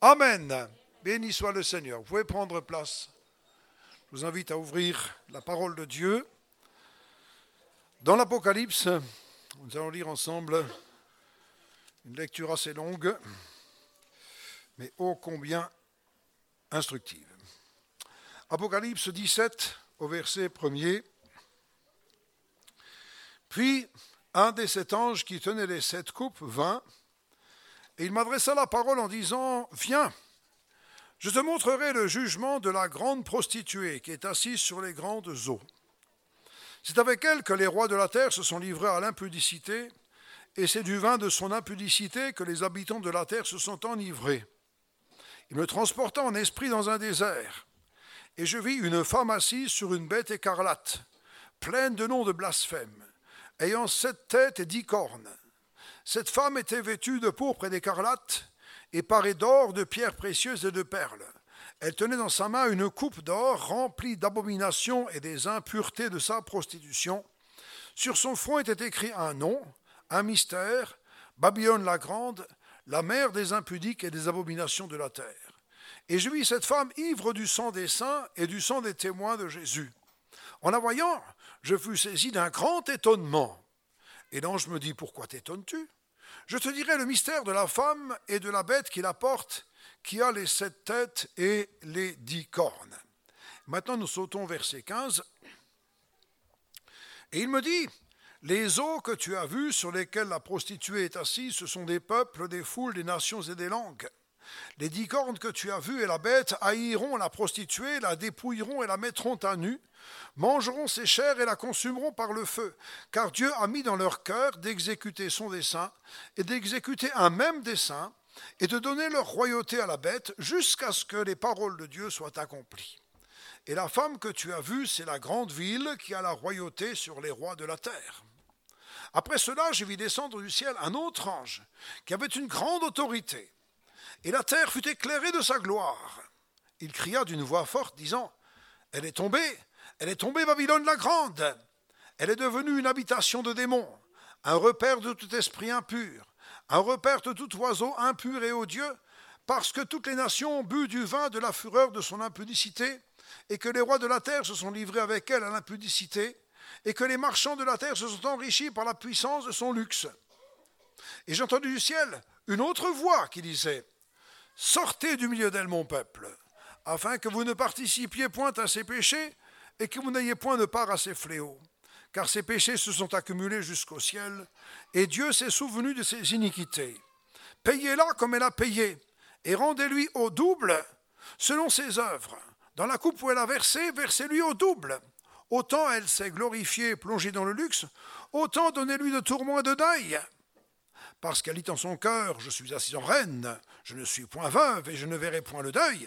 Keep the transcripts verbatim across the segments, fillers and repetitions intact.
Amen. Béni soit le Seigneur. Vous pouvez prendre place. Je vous invite à ouvrir la parole de Dieu. Dans l'Apocalypse, nous allons lire ensemble une lecture assez longue, mais ô combien instructive. Apocalypse dix-sept, au verset premier. Puis, un des sept anges qui tenait les sept coupes vint, et il m'adressa la parole en disant « Viens, je te montrerai le jugement de la grande prostituée qui est assise sur les grandes eaux. C'est avec elle que les rois de la terre se sont livrés à l'impudicité, et c'est du vin de son impudicité que les habitants de la terre se sont enivrés. Il me transporta en esprit dans un désert, et je vis une femme assise sur une bête écarlate, pleine de noms de blasphème, ayant sept têtes et dix cornes. Cette femme était vêtue de pourpre et d'écarlate, et parée d'or, de pierres précieuses et de perles. Elle tenait dans sa main une coupe d'or remplie d'abominations et des impuretés de sa prostitution. Sur son front était écrit un nom, un mystère, Babylone la grande, la mère des impudiques et des abominations de la terre. Et je vis cette femme ivre du sang des saints et du sang des témoins de Jésus. En la voyant, je fus saisi d'un grand étonnement. Et l'ange me dit, pourquoi t'étonnes-tu ? Je te dirai le mystère de la femme et de la bête qui la porte, qui a les sept têtes et les dix cornes. Maintenant, nous sautons au verset quinze. Et il me dit, les eaux que tu as vues sur lesquelles la prostituée est assise, ce sont des peuples, des foules, des nations et des langues. Les dix cornes que tu as vues et la bête haïront la prostituée, la dépouilleront et la mettront à nu, mangeront ses chairs et la consumeront par le feu, car Dieu a mis dans leur cœur d'exécuter son dessein et d'exécuter un même dessein et de donner leur royauté à la bête jusqu'à ce que les paroles de Dieu soient accomplies. Et la femme que tu as vue, c'est la grande ville qui a la royauté sur les rois de la terre. Après cela, je vis descendre du ciel un autre ange qui avait une grande autorité. Et la terre fut éclairée de sa gloire. Il cria d'une voix forte, disant, « Elle est tombée, elle est tombée, Babylone la grande. Elle est devenue une habitation de démons, un repère de tout esprit impur, un repère de tout oiseau impur et odieux, parce que toutes les nations ont bu du vin de la fureur de son impudicité, et que les rois de la terre se sont livrés avec elle à l'impudicité, et que les marchands de la terre se sont enrichis par la puissance de son luxe. Et j'ai entendu du ciel une autre voix qui disait, « Sortez du milieu d'elle, mon peuple, afin que vous ne participiez point à ses péchés et que vous n'ayez point de part à ses fléaux. Car ses péchés se sont accumulés jusqu'au ciel, et Dieu s'est souvenu de ses iniquités. Payez-la comme elle a payé, et rendez-lui au double selon ses œuvres. Dans la coupe où elle a versé, versez-lui au double. Autant elle s'est glorifiée et plongée dans le luxe, autant donnez-lui de tourments et de deuil. Parce qu'elle dit en son cœur, je suis assise en reine, je ne suis point veuve et je ne verrai point le deuil.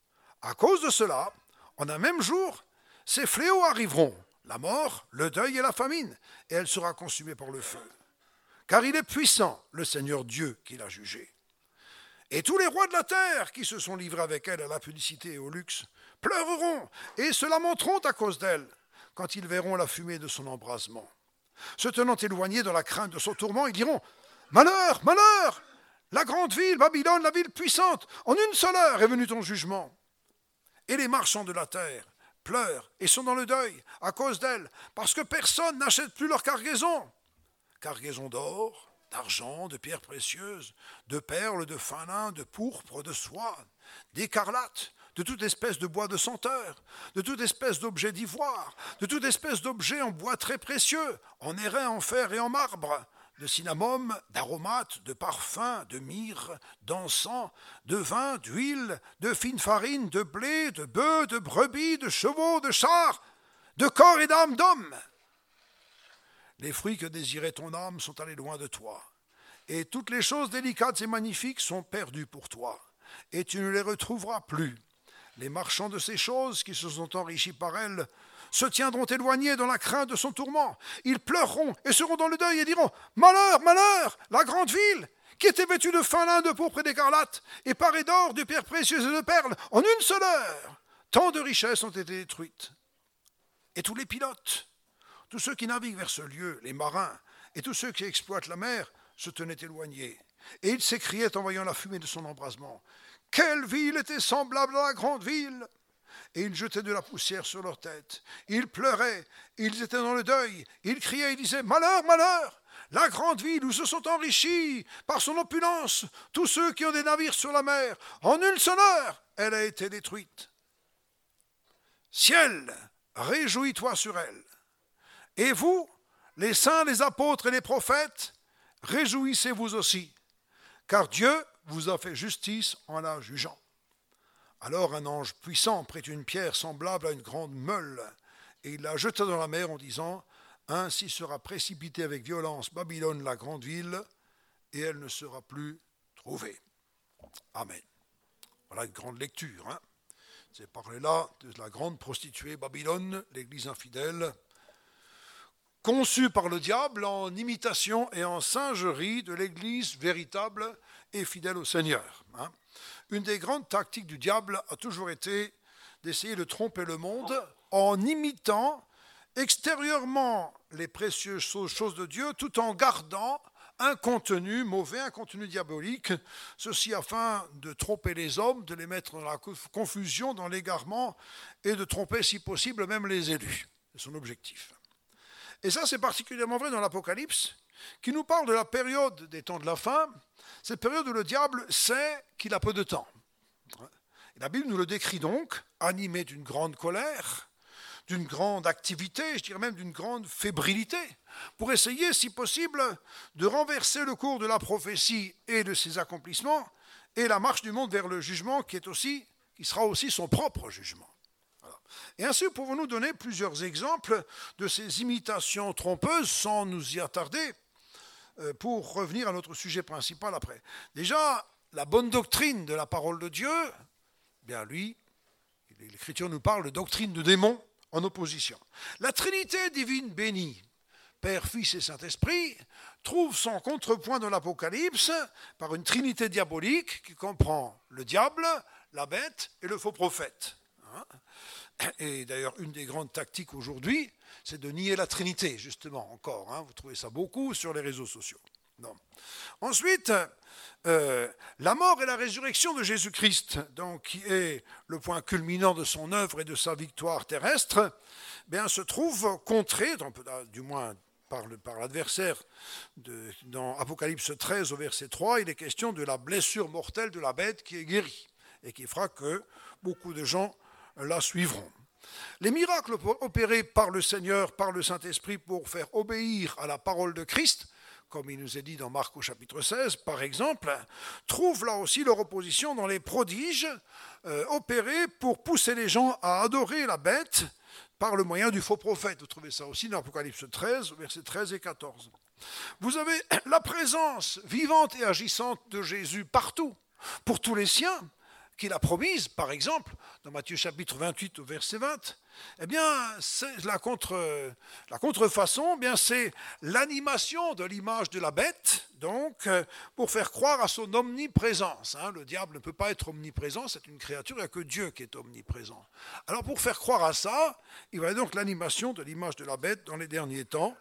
À cause de cela, en un même jour, ces fléaux arriveront, la mort, le deuil et la famine, et elle sera consumée par le feu. Car il est puissant, le Seigneur Dieu, qui l'a jugée. Et tous les rois de la terre qui se sont livrés avec elle à la publicité et au luxe, pleureront et se lamenteront à cause d'elle, quand ils verront la fumée de son embrasement. Se tenant éloignés dans la crainte de son tourment, ils diront, « Malheur, malheur ! La grande ville, Babylone, la ville puissante, en une seule heure est venu ton jugement. » Et les marchands de la terre pleurent et sont dans le deuil à cause d'elle, parce que personne n'achète plus leur cargaison. Cargaison d'or, d'argent, de pierres précieuses, de perles, de fin lin, de pourpre, de soie, d'écarlate, de toute espèce de bois de senteur, de toute espèce d'objet d'ivoire, de toute espèce d'objet en bois très précieux, en airain, en fer et en marbre, de cinnamome, d'aromates, de parfums, de myrrhe, d'encens, de vin, d'huile, de fine farine, de blé, de bœufs, de brebis, de chevaux, de chars, de corps et d'âmes d'hommes. Les fruits que désirait ton âme sont allés loin de toi, et toutes les choses délicates et magnifiques sont perdues pour toi, et tu ne les retrouveras plus. Les marchands de ces choses qui se sont enrichis par elles se tiendront éloignés dans la crainte de son tourment. Ils pleureront et seront dans le deuil et diront « Malheur, malheur, la grande ville, qui était vêtue de fin lin, de pourpre et d'écarlate, et parée d'or, de pierres précieuses et de perles, en une seule heure. Tant de richesses ont été détruites. » Et tous les pilotes, tous ceux qui naviguent vers ce lieu, les marins, et tous ceux qui exploitent la mer, se tenaient éloignés. Et ils s'écriaient en voyant la fumée de son embrasement. quelle ville était semblable à la grande ville? Et ils jetaient de la poussière sur leur tête. Ils pleuraient, ils étaient dans le deuil. Ils criaient, ils disaient, malheur, malheur! La grande ville où se sont enrichis par son opulence tous ceux qui ont des navires sur la mer. En une seule heure, elle a été détruite. Ciel, réjouis-toi sur elle. Et vous, les saints, les apôtres et les prophètes, réjouissez-vous aussi, car Dieu vous a fait justice en la jugeant. Alors un ange puissant prit une pierre semblable à une grande meule, et il la jeta dans la mer en disant, ainsi sera précipitée avec violence Babylone, la grande ville, et elle ne sera plus trouvée. Amen. Voilà une grande lecture. Hein. C'est parlé là de la grande prostituée Babylone, l'église infidèle, conçue par le diable en imitation et en singerie de l'église véritable et fidèle au Seigneur. Hein. Une des grandes tactiques du diable a toujours été d'essayer de tromper le monde en imitant extérieurement les précieuses choses de Dieu tout en gardant un contenu mauvais, un contenu diabolique, ceci afin de tromper les hommes, de les mettre dans la confusion, dans l'égarement et de tromper si possible même les élus. C'est son objectif. Et ça c'est particulièrement vrai dans l'Apocalypse qui nous parle de la période des temps de la fin, cette période où le diable sait qu'il a peu de temps. Et la Bible nous le décrit donc, animé d'une grande colère, d'une grande activité, je dirais même d'une grande fébrilité, pour essayer, si possible, de renverser le cours de la prophétie et de ses accomplissements, et la marche du monde vers le jugement qui, est aussi, qui sera aussi son propre jugement. Voilà. Et ainsi, pouvons-nous donner plusieurs exemples de ces imitations trompeuses, sans nous y attarder, pour revenir à notre sujet principal après. Déjà, la bonne doctrine de la parole de Dieu, bien lui, l'Écriture nous parle de doctrine de démons, en opposition. La Trinité divine bénie, Père, Fils et Saint-Esprit, trouve son contrepoint dans l'Apocalypse par une Trinité diabolique qui comprend le diable, la bête et le faux prophète. Et d'ailleurs, une des grandes tactiques aujourd'hui, c'est de nier la Trinité, justement, encore. Hein, vous trouvez ça beaucoup sur les réseaux sociaux. Non. Ensuite, euh, la mort et la résurrection de Jésus-Christ, donc, qui est le point culminant de son œuvre et de sa victoire terrestre, bien, se trouve contrée, du moins par, le, par l'adversaire, de, dans Apocalypse treize au verset trois, il est question de la blessure mortelle de la bête qui est guérie et qui fera que beaucoup de gens la suivront. Les miracles opérés par le Seigneur, par le Saint-Esprit pour faire obéir à la parole de Christ, comme il nous est dit dans Marc au chapitre seize, par exemple, trouvent là aussi leur opposition dans les prodiges euh, opérés pour pousser les gens à adorer la bête par le moyen du faux prophète. Vous trouvez ça aussi dans Apocalypse treize, versets treize et quatorze. Vous avez la présence vivante et agissante de Jésus partout, pour tous les siens, qu'il a promise, par exemple, dans Matthieu chapitre vingt-huit au verset vingt, eh bien, c'est la, contre, la contrefaçon, eh bien, c'est l'animation de l'image de la bête, donc, pour faire croire à son omniprésence. Hein. Le diable ne peut pas être omniprésent, c'est une créature, il n'y a que Dieu qui est omniprésent. Alors, pour faire croire à ça, il va y avoir donc l'animation de l'image de la bête dans les derniers temps,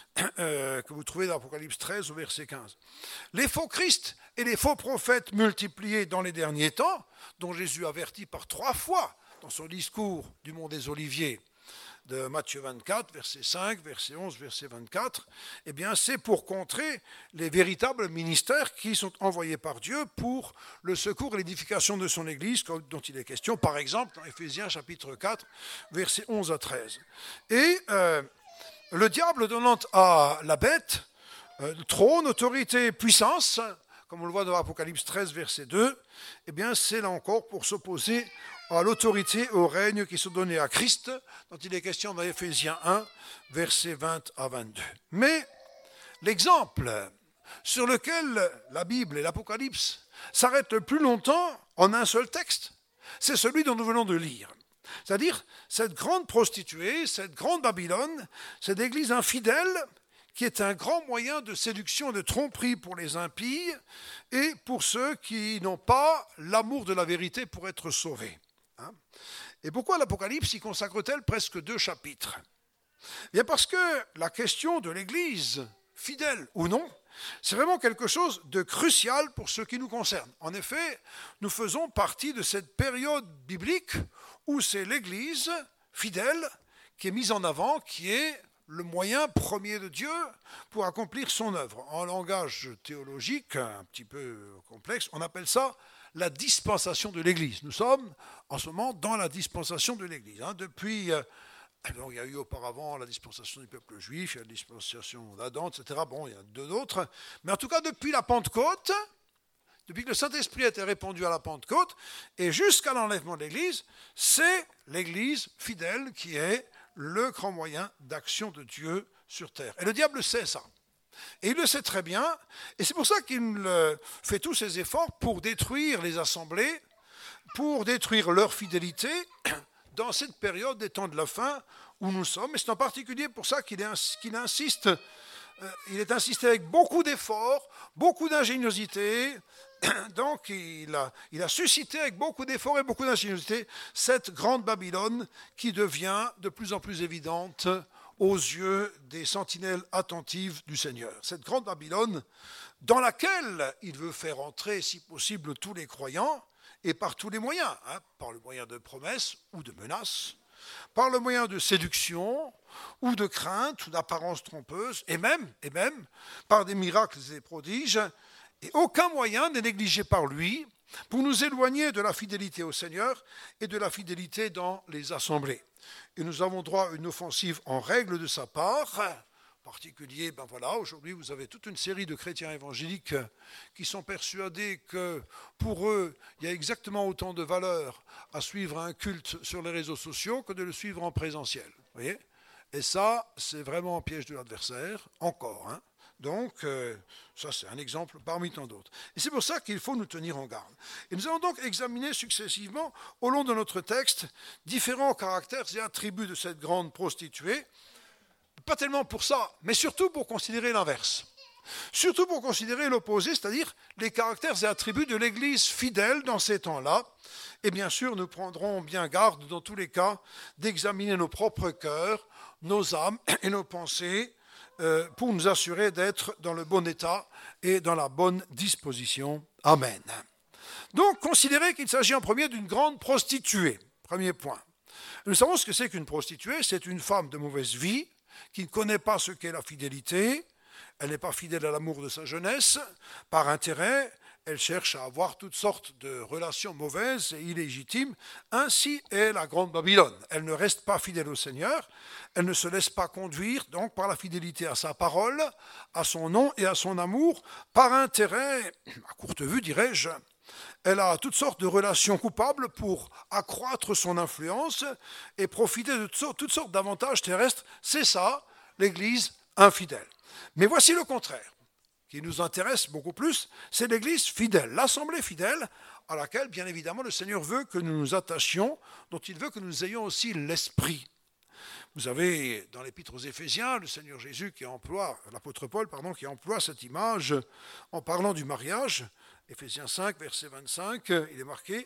Euh, que vous trouvez dans Apocalypse treize au verset quinze. Les faux Christ et les faux prophètes multipliés dans les derniers temps, dont Jésus avertit par trois fois dans son discours du Mont des Oliviers de Matthieu vingt-quatre, verset cinq, verset onze, verset vingt-quatre, eh bien c'est pour contrer les véritables ministères qui sont envoyés par Dieu pour le secours et l'édification de son Église, dont il est question, par exemple, dans Éphésiens chapitre quatre, versets onze à treize. Et euh, le diable donnant à la bête euh, trône, autorité, puissance, comme on le voit dans Apocalypse treize, verset deux, eh bien c'est là encore pour s'opposer à l'autorité et au règne qui sont donnés à Christ, dont il est question dans Éphésiens un, versets vingt à vingt-deux. Mais l'exemple sur lequel la Bible et l'Apocalypse s'arrêtent le plus longtemps en un seul texte, c'est celui dont nous venons de lire. C'est-à-dire cette grande prostituée, cette grande Babylone, cette église infidèle qui est un grand moyen de séduction et de tromperie pour les impies et pour ceux qui n'ont pas l'amour de la vérité pour être sauvés. Hein ? Et pourquoi l'Apocalypse y consacre-t-elle presque deux chapitres ? Bien parce que la question de l'église, fidèle ou non, c'est vraiment quelque chose de crucial pour ce qui nous concerne. En effet, nous faisons partie de cette période biblique où c'est l'Église fidèle qui est mise en avant, qui est le moyen premier de Dieu pour accomplir son œuvre. En langage théologique un petit peu complexe, on appelle ça la dispensation de l'Église. Nous sommes en ce moment dans la dispensation de l'Église. Hein. Depuis, euh, alors, il y a eu auparavant la dispensation du peuple juif, il y a la dispensation d'Adam, et cetera. Bon, il y a deux autres. Mais en tout cas, depuis la Pentecôte, depuis que le Saint-Esprit a été répandu à la Pentecôte, et jusqu'à l'enlèvement de l'Église, c'est l'Église fidèle qui est le grand moyen d'action de Dieu sur terre. Et le diable sait ça. Et il le sait très bien, et c'est pour ça qu'il fait tous ses efforts pour détruire les assemblées, pour détruire leur fidélité dans cette période des temps de la fin où nous sommes. Et c'est en particulier pour ça qu'il, est, qu'il insiste, euh, il est insisté avec beaucoup d'efforts, beaucoup d'ingéniosité. Donc il a, il a suscité avec beaucoup d'efforts et beaucoup d'ingéniosité cette grande Babylone qui devient de plus en plus évidente aux yeux des sentinelles attentives du Seigneur. Cette grande Babylone dans laquelle il veut faire entrer, si possible, tous les croyants, et par tous les moyens, hein, par le moyen de promesses ou de menaces, par le moyen de séduction ou de crainte ou d'apparence trompeuse, et même, et même par des miracles et des prodiges, et aucun moyen n'est négligé par lui pour nous éloigner de la fidélité au Seigneur et de la fidélité dans les assemblées. Et nous avons droit à une offensive en règle de sa part. En particulier, ben voilà, aujourd'hui vous avez toute une série de chrétiens évangéliques qui sont persuadés que pour eux, il y a exactement autant de valeur à suivre un culte sur les réseaux sociaux que de le suivre en présentiel. Vous voyez ? Et ça, c'est vraiment un piège de l'adversaire, encore, hein. Donc, euh, ça c'est un exemple parmi tant d'autres. Et c'est pour ça qu'il faut nous tenir en garde. Et nous allons donc examiner successivement, au long de notre texte, différents caractères et attributs de cette grande prostituée. Pas tellement pour ça, mais surtout pour considérer l'inverse. Surtout pour considérer l'opposé, c'est-à-dire les caractères et attributs de l'Église fidèle dans ces temps-là. Et bien sûr, nous prendrons bien garde, dans tous les cas, d'examiner nos propres cœurs, nos âmes et nos pensées, pour nous assurer d'être dans le bon état et dans la bonne disposition. Amen. Donc, considérez qu'il s'agit en premier d'une grande prostituée. Premier point. Nous savons ce que c'est qu'une prostituée. C'est une femme de mauvaise vie qui ne connaît pas ce qu'est la fidélité. Elle n'est pas fidèle à l'amour de sa jeunesse. Par intérêt, elle cherche à avoir toutes sortes de relations mauvaises et illégitimes. Ainsi est la grande Babylone. Elle ne reste pas fidèle au Seigneur. Elle ne se laisse pas conduire donc par la fidélité à sa parole, à son nom et à son amour. Par intérêt, à courte vue dirais-je, elle a toutes sortes de relations coupables pour accroître son influence et profiter de toutes sortes d'avantages terrestres. C'est ça, l'Église infidèle. Mais voici le contraire, qui nous intéresse beaucoup plus, c'est l'Église fidèle, l'assemblée fidèle, à laquelle, bien évidemment, le Seigneur veut que nous nous attachions, dont il veut que nous ayons aussi l'esprit. Vous avez, dans l'Épître aux Éphésiens, le Seigneur Jésus qui emploie, l'apôtre Paul, pardon, qui emploie cette image en parlant du mariage. Éphésiens cinq, verset vingt-cinq, il est marqué,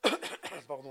pardon,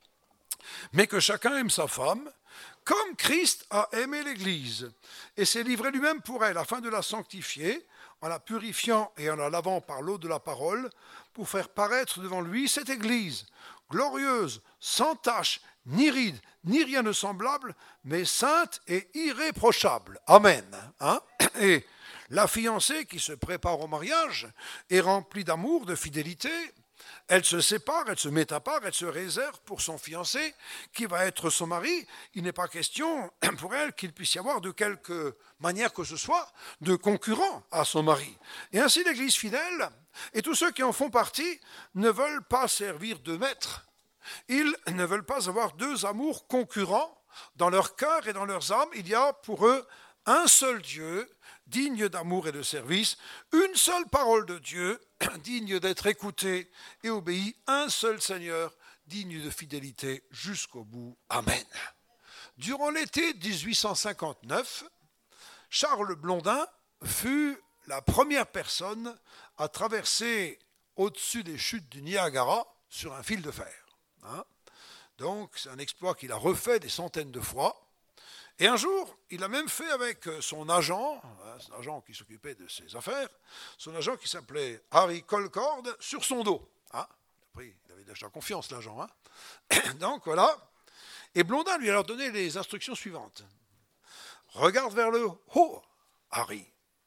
mais que chacun aime sa femme, comme Christ a aimé l'Église, et s'est livré lui-même pour elle, afin de la sanctifier, en la purifiant et en la lavant par l'eau de la parole, pour faire paraître devant lui cette Église, glorieuse, sans tache, ni ride, ni rien de semblable, mais sainte et irréprochable. Amen. Hein? Et la fiancée qui se prépare au mariage est remplie d'amour, de fidélité. Elle se sépare, elle se met à part, elle se réserve pour son fiancé, qui va être son mari. Il n'est pas question pour elle qu'il puisse y avoir de quelque manière que ce soit de concurrent à son mari. Et ainsi l'Église fidèle et tous ceux qui en font partie ne veulent pas servir de maître. Ils ne veulent pas avoir deux amours concurrents. Dans leur cœur et dans leurs âmes, il y a pour eux un seul Dieu, digne d'amour et de service, une seule parole de Dieu, digne d'être écoutée et obéie, un seul Seigneur, digne de fidélité jusqu'au bout. Amen. Durant l'été dix-huit cent cinquante-neuf, Charles Blondin fut la première personne à traverser au-dessus des chutes du Niagara sur un fil de fer. Hein? Donc, c'est un exploit qu'il a refait des centaines de fois. Et un jour, il a même fait avec son agent, son agent qui s'occupait de ses affaires, son agent qui s'appelait Harry Colcord, sur son dos. Hein, après, il avait déjà confiance, l'agent. Hein. Donc voilà. Et Blondin lui a alors donné les instructions suivantes. Regarde vers le haut, Harry.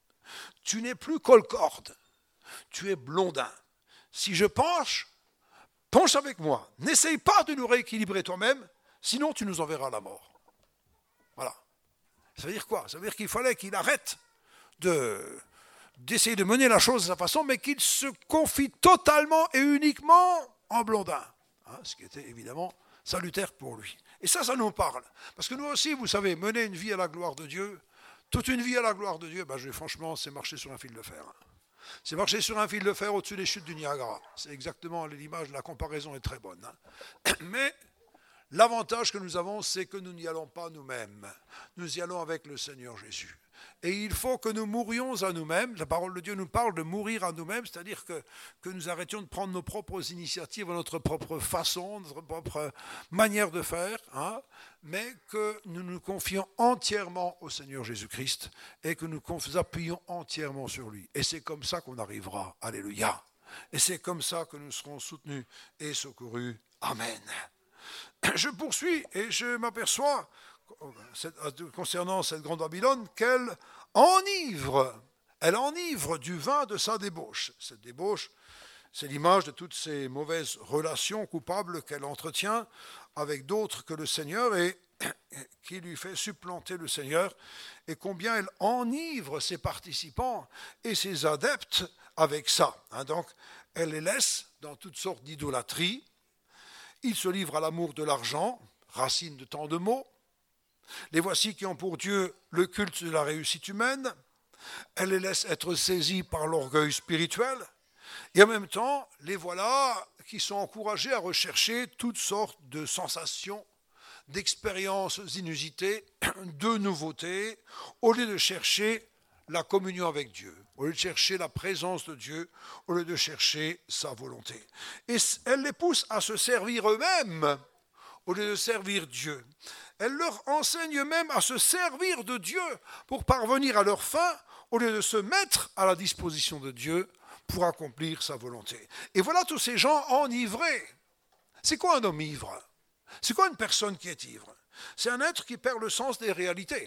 Tu n'es plus Colcord, tu es Blondin. Si je penche, penche avec moi. N'essaye pas de nous rééquilibrer toi-même, sinon tu nous enverras à la mort. Voilà. Ça veut dire quoi? Ça veut dire qu'il fallait qu'il arrête de, d'essayer de mener la chose de sa façon, mais qu'il se confie totalement et uniquement en Blondin. Hein, ce qui était évidemment salutaire pour lui. Et ça, ça nous parle. Parce que nous aussi, vous savez, mener une vie à la gloire de Dieu, toute une vie à la gloire de Dieu, ben, je, franchement, c'est marcher sur un fil de fer. C'est marcher sur un fil de fer au-dessus des chutes du Niagara. C'est exactement l'image, la comparaison est très bonne. Hein. Mais l'avantage que nous avons, c'est que nous n'y allons pas nous-mêmes. Nous y allons avec le Seigneur Jésus. Et il faut que nous mourions à nous-mêmes. La parole de Dieu nous parle de mourir à nous-mêmes, c'est-à-dire que, que nous arrêtions de prendre nos propres initiatives, notre propre façon, notre propre manière de faire, hein, mais que nous nous confions entièrement au Seigneur Jésus-Christ et que nous nous appuyons entièrement sur lui. Et c'est comme ça qu'on arrivera. Alléluia. Et c'est comme ça que nous serons soutenus et secourus. Amen. Je poursuis et je m'aperçois, concernant cette grande Babylone, qu'elle enivre, elle enivre du vin de sa débauche. Cette débauche, c'est l'image de toutes ces mauvaises relations coupables qu'elle entretient avec d'autres que le Seigneur et qui lui fait supplanter le Seigneur, et combien elle enivre ses participants et ses adeptes avec ça. Hein, donc, elle les laisse dans toutes sortes d'idolâtries. Ils se livrent à l'amour de l'argent, racine de tant de maux. Les voici qui ont pour Dieu le culte de la réussite humaine. Elle les laisse être saisis par l'orgueil spirituel. Et en même temps, les voilà qui sont encouragés à rechercher toutes sortes de sensations, d'expériences inusitées, de nouveautés, au lieu de chercher la communion avec Dieu, au lieu de chercher la présence de Dieu, au lieu de chercher sa volonté. Et elle les pousse à se servir eux-mêmes, au lieu de servir Dieu. Elle leur enseigne même à se servir de Dieu pour parvenir à leur fin, au lieu de se mettre à la disposition de Dieu pour accomplir sa volonté. Et voilà tous ces gens enivrés. C'est quoi un homme ivre? C'est quoi une personne qui est ivre? C'est un être qui perd le sens des réalités.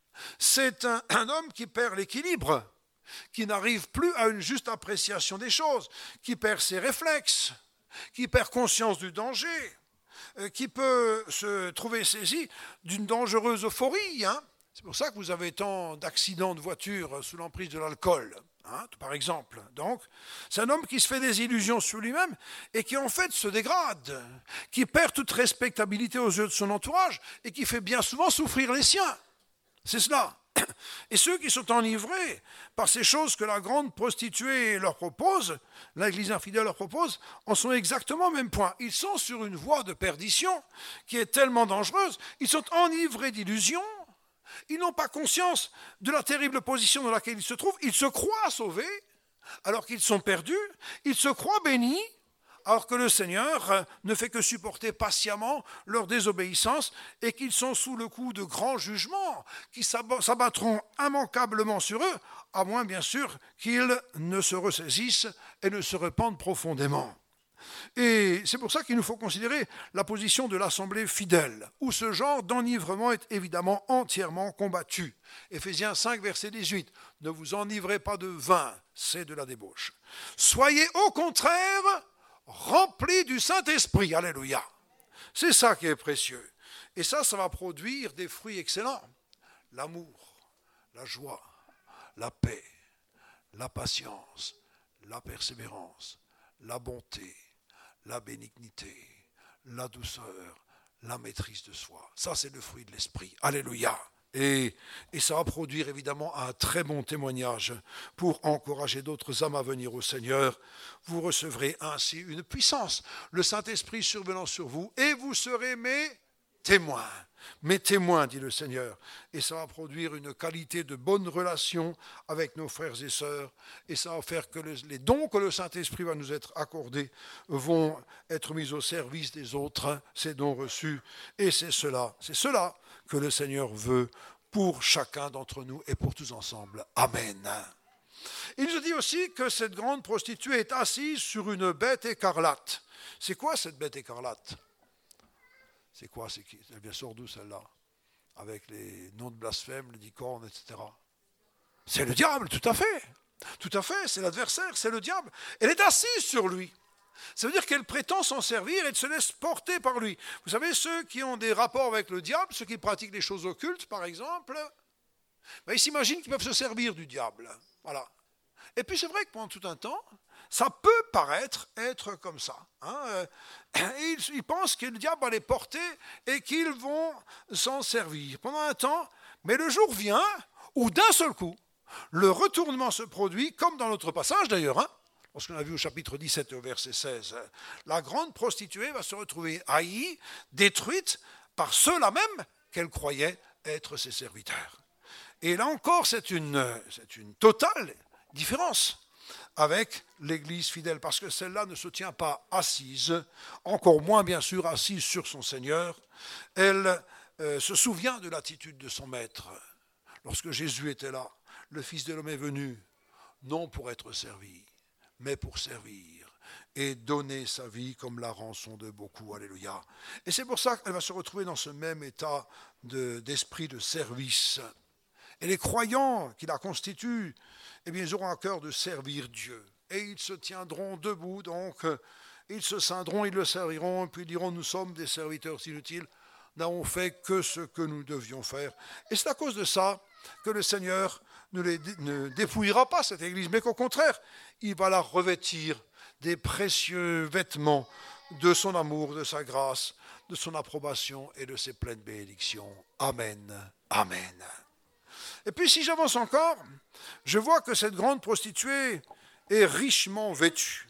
C'est un, un homme qui perd l'équilibre, qui n'arrive plus à une juste appréciation des choses, qui perd ses réflexes, qui perd conscience du danger, qui peut se trouver saisi d'une dangereuse euphorie. Hein. C'est pour ça que vous avez tant d'accidents de voiture sous l'emprise de l'alcool, hein, par exemple. Donc, c'est un homme qui se fait des illusions sur lui-même et qui en fait se dégrade, qui perd toute respectabilité aux yeux de son entourage et qui fait bien souvent souffrir les siens. C'est cela. Et ceux qui sont enivrés par ces choses que la grande prostituée leur propose, l'Église infidèle leur propose, en sont exactement au même point. Ils sont sur une voie de perdition qui est tellement dangereuse. Ils sont enivrés d'illusions. Ils n'ont pas conscience de la terrible position dans laquelle ils se trouvent. Ils se croient sauvés alors qu'ils sont perdus. Ils se croient bénis alors que le Seigneur ne fait que supporter patiemment leur désobéissance et qu'ils sont sous le coup de grands jugements qui s'abattront immanquablement sur eux, à moins bien sûr qu'ils ne se ressaisissent et ne se repentent profondément. Et c'est pour ça qu'il nous faut considérer la position de l'assemblée fidèle, où ce genre d'enivrement est évidemment entièrement combattu. Éphésiens cinq, verset dix-huit. Ne vous enivrez pas de vin, c'est de la débauche. Soyez au contraire remplis du Saint-Esprit. Alléluia. C'est ça qui est précieux. Et ça, ça va produire des fruits excellents. L'amour, la joie, la paix, la patience, la persévérance, la bonté, la bénignité, la douceur, la maîtrise de soi. Ça, c'est le fruit de l'esprit. Alléluia. Et, et ça va produire évidemment un très bon témoignage pour encourager d'autres âmes à venir au Seigneur. Vous recevrez ainsi une puissance, le Saint-Esprit survenant sur vous, et vous serez mes témoins. mes témoins, dit le Seigneur. Et ça va produire une qualité de bonne relation avec nos frères et sœurs. Et ça va faire que les dons que le Saint-Esprit va nous être accordés vont être mis au service des autres, ces dons reçus. Et c'est cela, c'est cela que le Seigneur veut pour chacun d'entre nous et pour tous ensemble. Amen. Il nous dit aussi que cette grande prostituée est assise sur une bête écarlate. C'est quoi cette bête écarlate ? C'est quoi ? C'est qui ? Elle vient sort d'où celle-là ? Avec les noms de blasphème, les dix cornes, et cetera. C'est le diable, tout à fait. Tout à fait, c'est l'adversaire, c'est le diable. Elle est assise sur lui. Ça veut dire qu'elle prétend s'en servir et se laisse porter par lui. Vous savez, ceux qui ont des rapports avec le diable, ceux qui pratiquent les choses occultes, par exemple, ben, ils s'imaginent qu'ils peuvent se servir du diable. Voilà. Et puis c'est vrai que pendant tout un temps, ça peut paraître être comme ça. Hein. Et ils, ils pensent que le diable va les porter et qu'ils vont s'en servir pendant un temps. Mais le jour vient où d'un seul coup, le retournement se produit, comme dans notre passage d'ailleurs, hein, lorsqu'on a vu au chapitre dix-sept et au verset seize, la grande prostituée va se retrouver haïe, détruite par ceux-là même qu'elle croyait être ses serviteurs. Et là encore, c'est une, c'est une totale différence avec l'Église fidèle, parce que celle-là ne se tient pas assise, encore moins bien sûr assise sur son Seigneur. Elle euh, se souvient de l'attitude de son Maître. Lorsque Jésus était là, le Fils de l'homme est venu, non pour être servi, mais pour servir et donner sa vie comme la rançon de beaucoup. Alléluia. Et c'est pour ça qu'elle va se retrouver dans ce même état de, d'esprit de service. Et les croyants qui la constituent, eh bien, ils auront à cœur de servir Dieu. Et ils se tiendront debout, donc, ils se ceindront, ils le serviront, puis ils diront, nous sommes des serviteurs inutiles, n'avons fait que ce que nous devions faire. Et c'est à cause de ça que le Seigneur ne, les, ne dépouillera pas cette Église, mais qu'au contraire, il va la revêtir des précieux vêtements de son amour, de sa grâce, de son approbation et de ses pleines bénédictions. Amen. Amen. Et puis si j'avance encore, je vois que cette grande prostituée est richement vêtue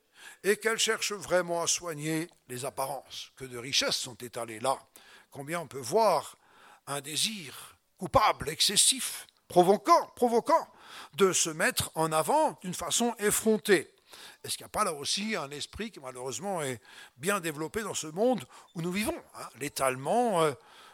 et qu'elle cherche vraiment à soigner les apparences. Que de richesses sont étalées là. Combien on peut voir un désir coupable, excessif, provoquant, provoquant, de se mettre en avant d'une façon effrontée. Est-ce qu'il n'y a pas là aussi un esprit qui malheureusement est bien développé dans ce monde où nous vivons, hein, l'étalement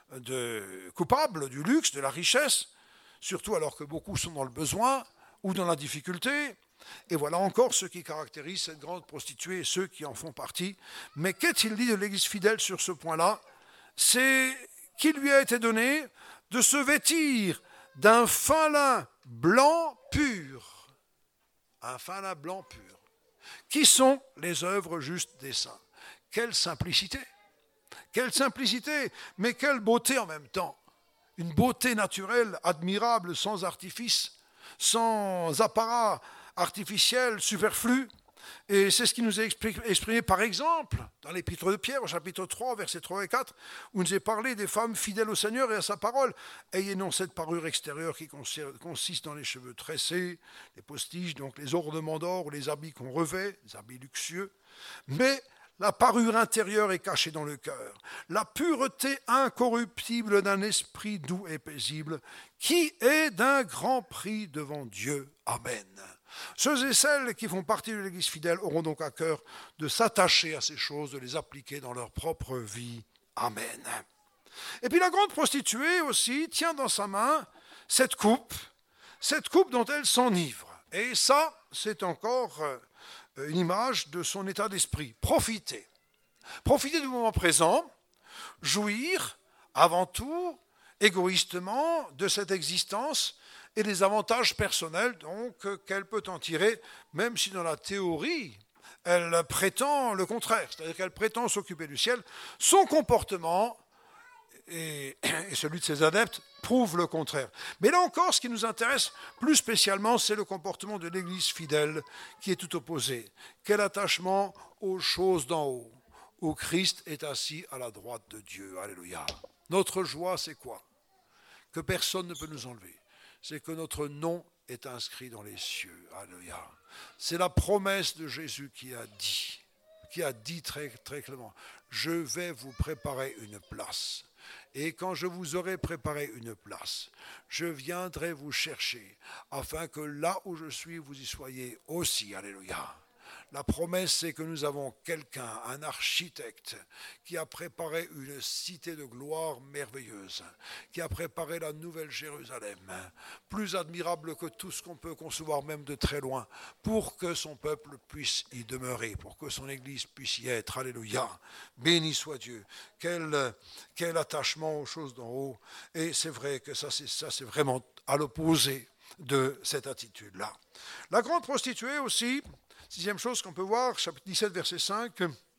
de coupable du luxe, de la richesse, surtout alors que beaucoup sont dans le besoin ou dans la difficulté. Et voilà encore ce qui caractérise cette grande prostituée et ceux qui en font partie. Mais qu'est-il dit de l'Église fidèle sur ce point-là ? C'est qu'il lui a été donné de se vêtir d'un fin lin blanc pur. Un fin lin blanc pur. Qui sont les œuvres justes des saints ? Quelle simplicité ! Quelle simplicité, mais quelle beauté en même temps. Une beauté naturelle, admirable, sans artifice, sans apparat artificiel, superflu. Et c'est ce qui nous est exprimé par exemple dans l'épître de Pierre, au chapitre trois, versets trois et quatre, où il nous est parlé des femmes fidèles au Seigneur et à sa parole. Ayez non cette parure extérieure qui consiste dans les cheveux tressés, les postiches, donc les ornements d'or ou les habits qu'on revêt, les habits luxueux, mais la parure intérieure est cachée dans le cœur. La pureté incorruptible d'un esprit doux et paisible, qui est d'un grand prix devant Dieu. Amen. Ceux et celles qui font partie de l'Église fidèle auront donc à cœur de s'attacher à ces choses, de les appliquer dans leur propre vie. Amen. Et puis la grande prostituée aussi tient dans sa main cette coupe, cette coupe dont elle s'enivre. Et ça, c'est encore une image de son état d'esprit. Profiter. Profiter du moment présent, jouir avant tout, égoïstement, de cette existence et des avantages personnels donc qu'elle peut en tirer, même si dans la théorie, elle prétend le contraire, c'est-à-dire qu'elle prétend s'occuper du ciel. Son comportement et, et celui de ses adeptes prouvent le contraire. Mais là encore, ce qui nous intéresse plus spécialement, c'est le comportement de l'Église fidèle qui est tout opposé. Quel attachement aux choses d'en haut, où Christ est assis à la droite de Dieu. Alléluia. Notre joie, c'est quoi ? Que personne ne peut nous enlever. C'est que notre nom est inscrit dans les cieux. Alléluia. C'est la promesse de Jésus qui a dit, qui a dit très, très clairement, je vais vous préparer une place. Et quand je vous aurai préparé une place, je viendrai vous chercher, afin que là où je suis, vous y soyez aussi. Alléluia. La promesse, c'est que nous avons quelqu'un, un architecte, qui a préparé une cité de gloire merveilleuse, qui a préparé la nouvelle Jérusalem, plus admirable que tout ce qu'on peut concevoir même de très loin, pour que son peuple puisse y demeurer, pour que son Église puisse y être. Alléluia. Béni soit Dieu. Quel, quel attachement aux choses d'en haut. Et c'est vrai que ça, c'est, ça, c'est vraiment à l'opposé de cette attitude-là. La grande prostituée aussi, sixième chose qu'on peut voir, chapitre dix-sept, verset cinq,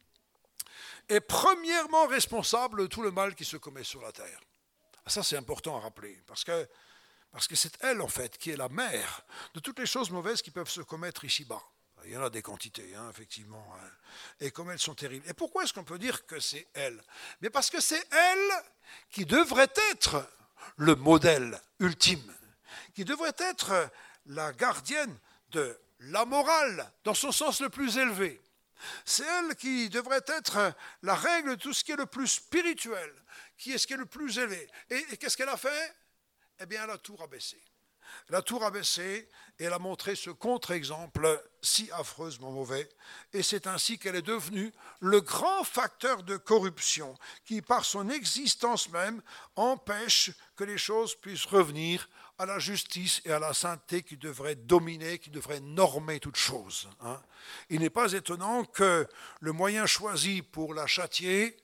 est premièrement responsable de tout le mal qui se commet sur la terre. Ça, c'est important à rappeler, parce que, parce que c'est elle, en fait, qui est la mère de toutes les choses mauvaises qui peuvent se commettre ici-bas. Il y en a des quantités, hein, effectivement, hein, et comme elles sont terribles. Et pourquoi est-ce qu'on peut dire que c'est elle ? Mais parce que c'est elle qui devrait être le modèle ultime, qui devrait être la gardienne de la morale, dans son sens le plus élevé. C'est elle qui devrait être la règle de tout ce qui est le plus spirituel, qui est ce qui est le plus élevé. Et, et qu'est-ce qu'elle a fait ? Eh bien, elle a tout rabaissé. Elle a tout rabaissé et elle a montré ce contre-exemple si affreusement mauvais. Et c'est ainsi qu'elle est devenue le grand facteur de corruption qui, par son existence même, empêche que les choses puissent revenir à la justice et à la sainteté qui devraient dominer, qui devraient normer toutes choses. Hein. Il n'est pas étonnant que le moyen choisi pour la châtier,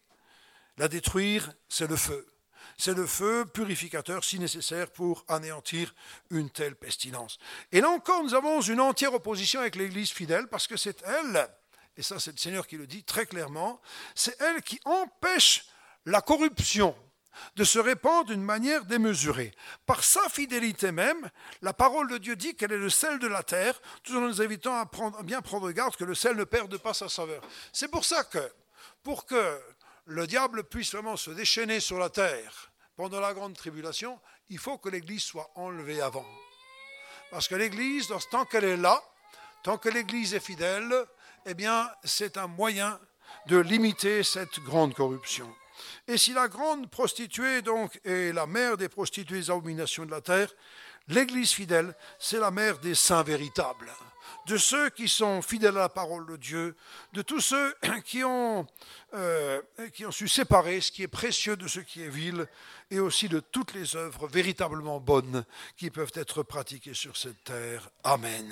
la détruire, c'est le feu. C'est le feu purificateur si nécessaire pour anéantir une telle pestilence. Et là encore, nous avons une entière opposition avec l'Église fidèle parce que c'est elle, et ça c'est le Seigneur qui le dit très clairement, c'est elle qui empêche la corruption de se répandre d'une manière démesurée. Par sa fidélité même, la parole de Dieu dit qu'elle est le sel de la terre, tout en nous invitant à, prendre, à bien prendre garde que le sel ne perde pas sa saveur. C'est pour ça que, pour que le diable puisse vraiment se déchaîner sur la terre pendant la grande tribulation, il faut que l'Église soit enlevée avant. Parce que l'Église, tant qu'elle est là, tant que l'Église est fidèle, eh bien, c'est un moyen de limiter cette grande corruption. Et si la grande prostituée, donc, est la mère des prostituées des abominations de la terre, l'Église fidèle, c'est la mère des saints véritables, de ceux qui sont fidèles à la parole de Dieu, de tous ceux qui ont, euh, qui ont su séparer ce qui est précieux de ce qui est vil, et aussi de toutes les œuvres véritablement bonnes qui peuvent être pratiquées sur cette terre. Amen.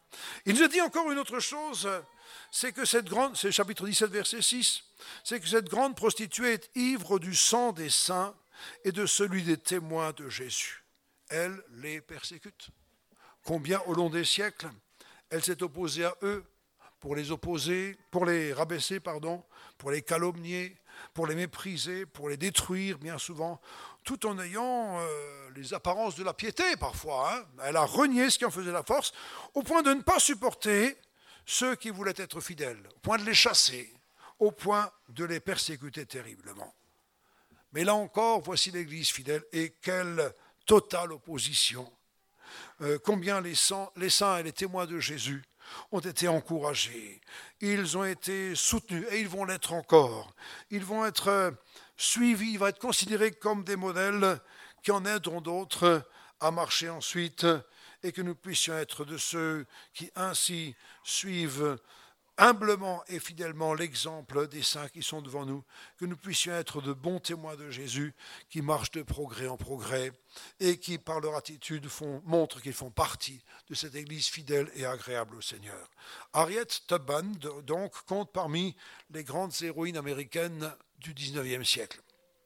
Il nous a dit encore une autre chose, c'est que cette grande, c'est le chapitre dix-sept, verset six, c'est que cette grande prostituée est ivre du sang des saints et de celui des témoins de Jésus. Elle les persécute. Combien au long des siècles, elle s'est opposée à eux pour les opposer, pour les rabaisser, pardon, pour les calomnier, pour les mépriser, pour les détruire bien souvent, tout en ayant euh, les apparences de la piété parfois. Hein. Elle a renié ce qui en faisait la force, au point de ne pas supporter ceux qui voulaient être fidèles, au point de les chasser, au point de les persécuter terriblement. Mais là encore, voici l'Église fidèle, et quelle totale opposition. Euh, combien les saints, les saints et les témoins de Jésus ont été encouragés, ils ont été soutenus, et ils vont l'être encore. Ils vont être suivis, ils vont être considérés comme des modèles qui en aideront d'autres à marcher ensuite, et que nous puissions être de ceux qui ainsi suivent humblement et fidèlement l'exemple des saints qui sont devant nous, que nous puissions être de bons témoins de Jésus qui marchent de progrès en progrès et qui, par leur attitude, font, montrent qu'ils font partie de cette Église fidèle et agréable au Seigneur. Harriet Tubman, donc, compte parmi les grandes héroïnes américaines du dix-neuvième siècle.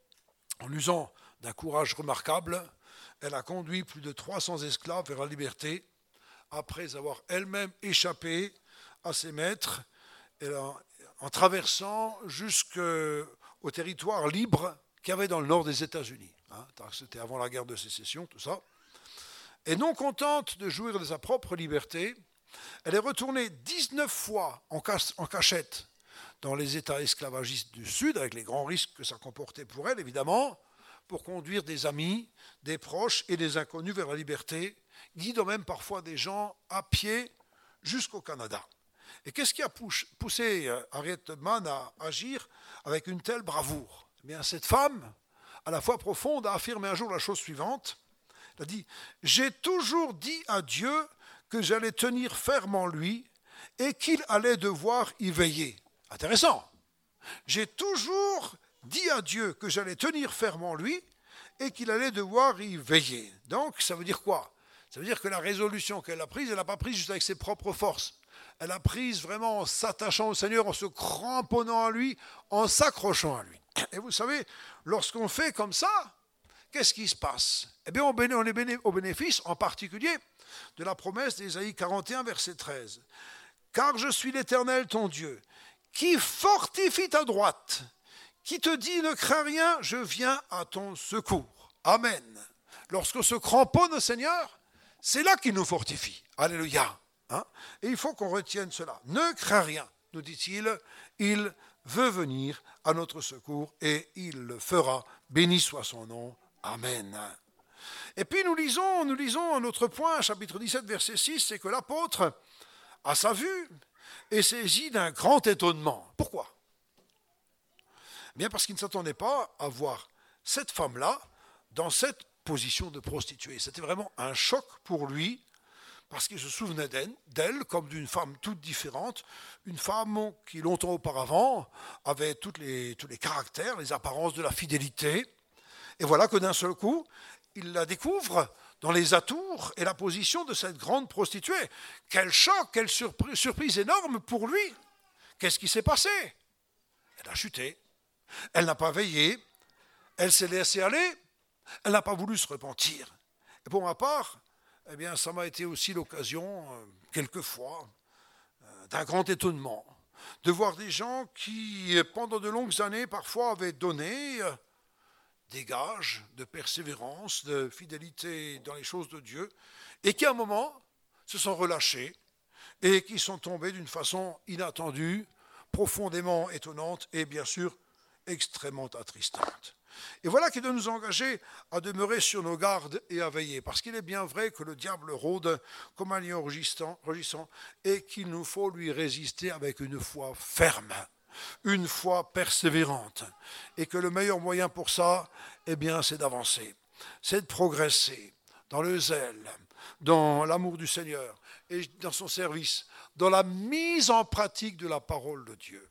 En usant d'un courage remarquable, elle a conduit plus de trois cents esclaves vers la liberté, après avoir elle-même échappé à ses maîtres, en, en traversant jusqu'au territoire libre qu'il y avait dans le nord des États-Unis. Hein, c'était avant la guerre de sécession, tout ça. Et non contente de jouir de sa propre liberté, elle est retournée dix-neuf fois en, cache, en cachette dans les États esclavagistes du Sud, avec les grands risques que ça comportait pour elle, évidemment, pour conduire des amis, des proches et des inconnus vers la liberté, guidant même parfois des gens à pied jusqu'au Canada. Et qu'est-ce qui a poussé Harriet Tubman à agir avec une telle bravoure ? Eh bien, cette femme à la foi profonde, a affirmé un jour la chose suivante. Il a dit « J'ai toujours dit à Dieu que j'allais tenir ferme en lui et qu'il allait devoir y veiller. » Intéressant. J'ai toujours dit à Dieu que j'allais tenir ferme en lui et qu'il allait devoir y veiller. Donc, ça veut dire quoi? Ça veut dire que la résolution qu'elle a prise, elle n'a pas prise juste avec ses propres forces. Elle a prise vraiment en s'attachant au Seigneur, en se cramponnant à lui, en s'accrochant à lui. Et vous savez, lorsqu'on fait comme ça, qu'est-ce qui se passe? Eh bien, on est au bénéfice, en particulier, de la promesse d'Ésaïe quarante et un, verset treize. « Car je suis l'Éternel, ton Dieu, qui fortifie ta droite, qui te dit ne crains rien, je viens à ton secours. » Amen. Lorsqu'on se cramponne au Seigneur, c'est là qu'il nous fortifie. Alléluia. Hein? Et il faut qu'on retienne cela. Ne crains rien, nous dit-il, il veut venir à notre secours et il le fera. Béni soit son nom. Amen. Et puis nous lisons, nous lisons un autre point, chapitre dix-sept, verset six, c'est que l'apôtre, à sa vue, est saisi d'un grand étonnement. Pourquoi? Bien parce qu'il ne s'attendait pas à voir cette femme-là dans cette position de prostituée. C'était vraiment un choc pour lui, parce qu'il se souvenait d'elle comme d'une femme toute différente, une femme qui longtemps auparavant avait toutes les, tous les caractères, les apparences de la fidélité. Et voilà que d'un seul coup, il la découvre dans les atours et la position de cette grande prostituée. Quel choc, quelle surprise, surprise énorme pour lui. Qu'est-ce qui s'est passé? Elle a chuté, elle n'a pas veillé, elle s'est laissée aller, elle n'a pas voulu se repentir. Et pour ma part, eh bien, ça m'a été aussi l'occasion, euh, quelquefois, euh, d'un grand étonnement, de voir des gens qui, pendant de longues années, parfois avaient donné euh, des gages de persévérance, de fidélité dans les choses de Dieu, et qui, à un moment, se sont relâchés et qui sont tombés d'une façon inattendue, profondément étonnante et, bien sûr, extrêmement attristante. Et voilà qui doit nous engager à demeurer sur nos gardes et à veiller, parce qu'il est bien vrai que le diable rôde comme un lion rugissant, rugissant et qu'il nous faut lui résister avec une foi ferme, une foi persévérante, et que le meilleur moyen pour ça, eh bien, c'est d'avancer, c'est de progresser dans le zèle, dans l'amour du Seigneur et dans son service, dans la mise en pratique de la parole de Dieu.